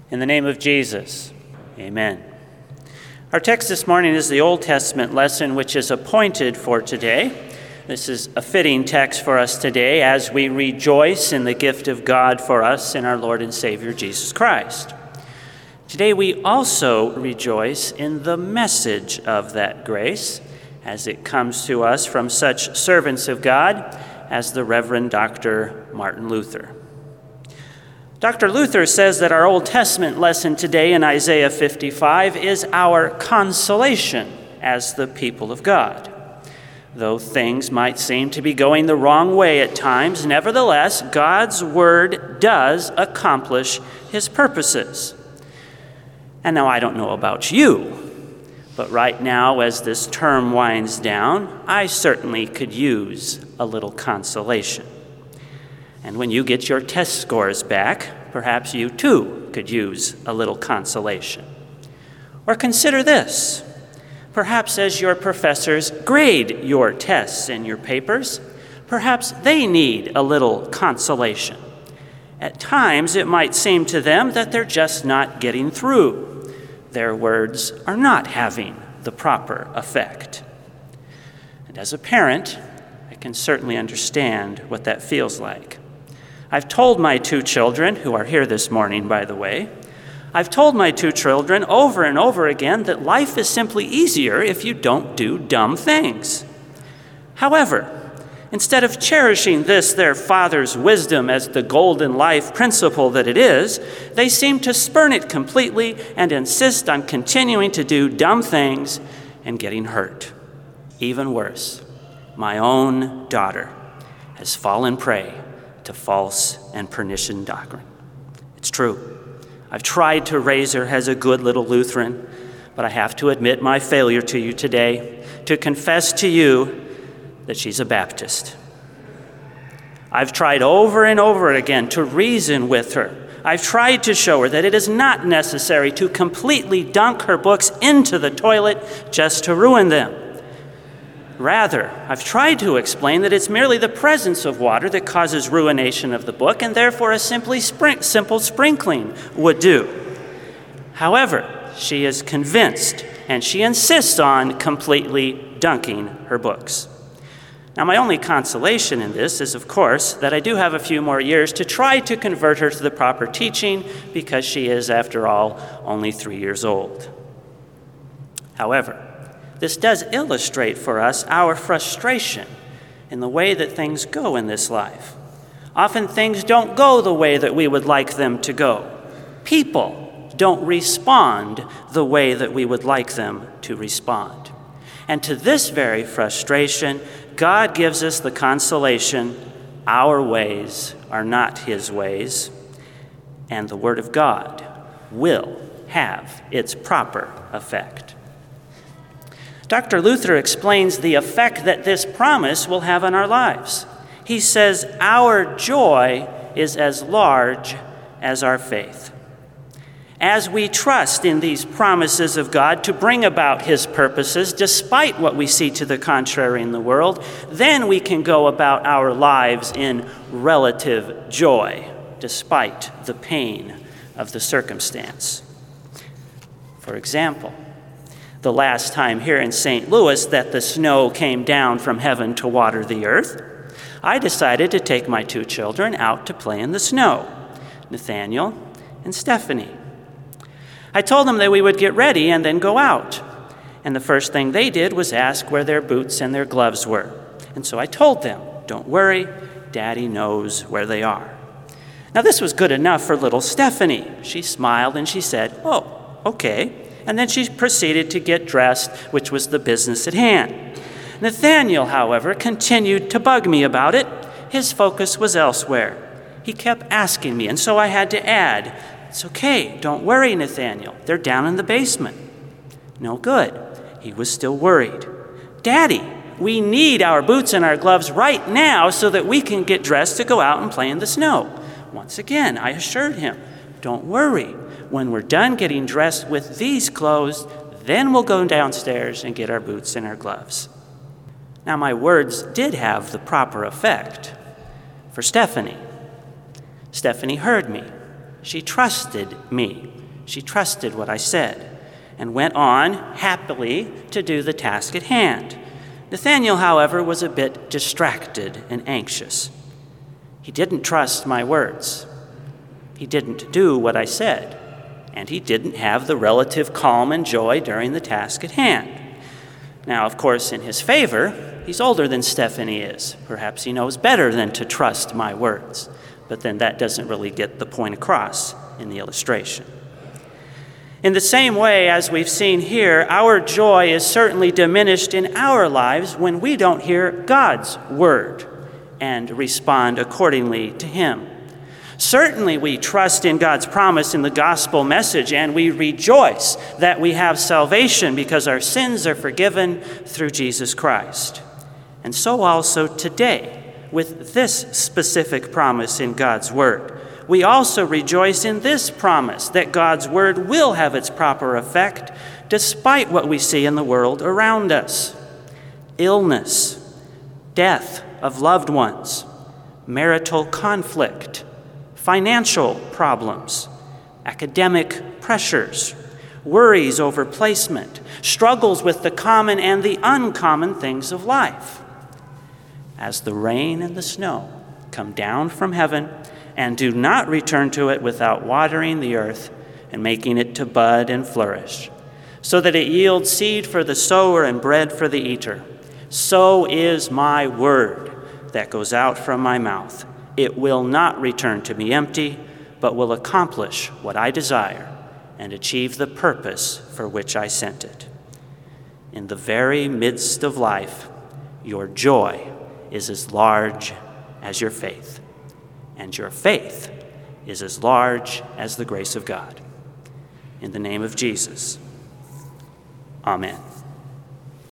In the name of Jesus, amen. Our text this morning is the Old Testament lesson which is appointed for today. This is a fitting text for us today as we rejoice in the gift of God for us in our Lord and Savior Jesus Christ. Today we also rejoice in the message of that grace as it comes to us from such servants of God as the Reverend Dr. Martin Luther. Dr. Luther says that our Old Testament lesson today in Isaiah 55 is our consolation as the people of God. Though things might seem to be going the wrong way at times, nevertheless, God's word does accomplish his purposes. And now I don't know about you, but right now as this term winds down, I certainly could use a little consolation. And when you get your test scores back, perhaps you too could use a little consolation. Or consider this. Perhaps as your professors grade your tests and your papers, perhaps they need a little consolation. At times, it might seem to them that they're just not getting through. Their words are not having the proper effect. And as a parent, I can certainly understand what that feels like. I've told my two children, who are here this morning, by the way, I've told my two children over and over again that life is simply easier if you don't do dumb things. However, instead of cherishing this, their father's wisdom as the golden life principle that it is, they seem to spurn it completely and insist on continuing to do dumb things and getting hurt. Even worse, my own daughter has fallen prey to false and pernicious doctrine. It's true. I've tried to raise her as a good little Lutheran, but I have to admit my failure to you today, to confess to you that she's a Baptist. I've tried over and over again to reason with her. I've tried to show her that it is not necessary to completely dunk her books into the toilet just to ruin them. Rather, I've tried to explain that it's merely the presence of water that causes ruination of the book, and therefore a simple sprinkling would do. However, she is convinced, and she insists on completely dunking her books. Now, my only consolation in this is, of course, that I do have a few more years to try to convert her to the proper teaching, because she is, after all, only 3 years old. However, this does illustrate for us our frustration in the way that things go in this life. Often things don't go the way that we would like them to go. People don't respond the way that we would like them to respond. And to this very frustration, God gives us the consolation, our ways are not his ways, and the Word of God will have its proper effect. Dr. Luther explains the effect that this promise will have on our lives. He says, our joy is as large as our faith. As we trust in these promises of God to bring about his purposes, despite what we see to the contrary in the world, then we can go about our lives in relative joy, despite the pain of the circumstance. For example, the last time here in St. Louis that the snow came down from heaven to water the earth, I decided to take my two children out to play in the snow, Nathaniel and Stephanie. I told them that we would get ready and then go out. And the first thing they did was ask where their boots and their gloves were. And so I told them, don't worry, Daddy knows where they are. Now this was good enough for little Stephanie. She smiled and she said, oh, okay. And then she proceeded to get dressed, which was the business at hand. Nathaniel, however, continued to bug me about it. His focus was elsewhere. He kept asking me, and so I had to add, it's okay, don't worry, Nathaniel. They're down in the basement. No good. He was still worried. Daddy, we need our boots and our gloves right now so that we can get dressed to go out and play in the snow. Once again, I assured him, don't worry. When we're done getting dressed with these clothes, then we'll go downstairs and get our boots and our gloves. Now, my words did have the proper effect for Stephanie. Stephanie heard me. She trusted me. She trusted what I said and went on happily to do the task at hand. Nathanael, however, was a bit distracted and anxious. He didn't trust my words. He didn't do what I said, and he didn't have the relative calm and joy during the task at hand. Now, of course, in his favor, he's older than Stephanie is. Perhaps he knows better than to trust my words, but then that doesn't really get the point across in the illustration. In the same way, as we've seen here, our joy is certainly diminished in our lives when we don't hear God's word and respond accordingly to him. Certainly we trust in God's promise in the gospel message, and we rejoice that we have salvation because our sins are forgiven through Jesus Christ. And so also today, with this specific promise in God's word, we also rejoice in this promise that God's word will have its proper effect despite what we see in the world around us. Illness, death of loved ones, marital conflict, financial problems, academic pressures, worries over placement, struggles with the common and the uncommon things of life. As the rain and the snow come down from heaven and do not return to it without watering the earth and making it to bud and flourish, so that it yields seed for the sower and bread for the eater, so is my word that goes out from my mouth. It will not return to me empty, but will accomplish what I desire and achieve the purpose for which I sent it. In the very midst of life, your joy is as large as your faith, and your faith is as large as the grace of God. In the name of Jesus, amen.